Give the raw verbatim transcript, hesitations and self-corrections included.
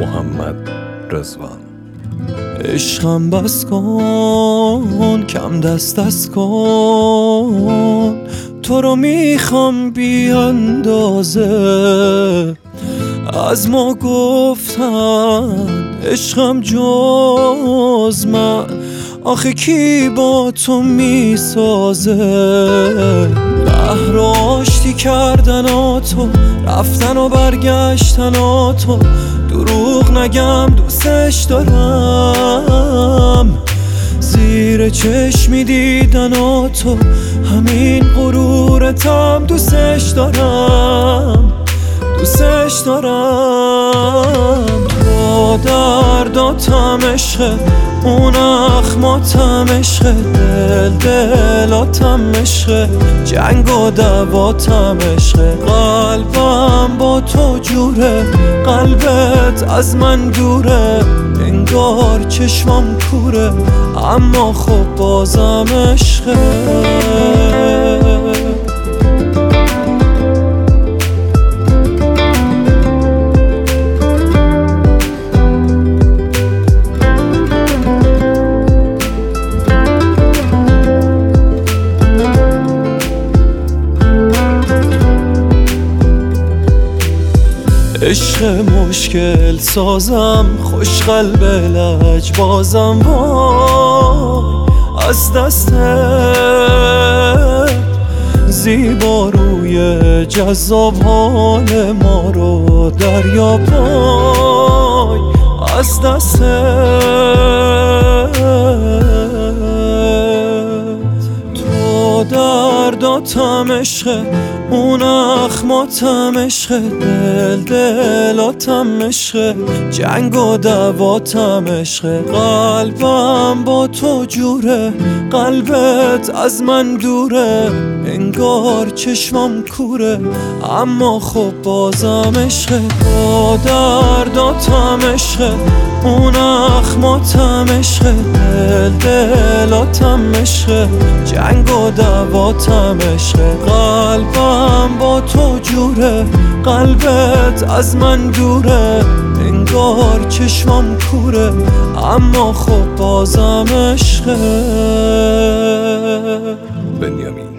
محمد رضوان. عشقم بس کن، کم دست دست کن، تو رو میخوام بی اندازه. از ما گفتن عشقم جز من، آخه کی با تو میسازه؟ قهر و آشتی کردن آ تو، رفتن و برگشتن آ تو، دروغ نگم دوستش دارم. زیر چشمی دیدن آ تو، همین غرورتم دوستش دارم، دوستش دارم. تو درداتم عشقه، اون اخماتم عشقه، دل دلاتم عشقه، جنگ و دواتم عشقه. قلبم با تو جوره، قلبت از من دوره، انگار چشمم کوره، اما خب بازم عشقه. عشق مشکل سازم، خوش قلب لج بازم، وای از دستت زیبا روی جذاب، حال ما رو دریا پای از دستت. تو درداتم عشقه، اون اخماتم عشقه، دل دلاتم عشقه، جنگ و دواتم عشقه. قلبم با تو جوره، قلبت از من دوره، انگار چشمم کوره، اما خب بازم عشقه. با درداتم عشقه، اون اخماتم عشقه، دل دلاتم عشقه، جنگ و دواتم عشقه. قلبم با تو جوره، قلبت از من دوره، انگار چشمم کوره، اما خب بازم عشقه. بنیامین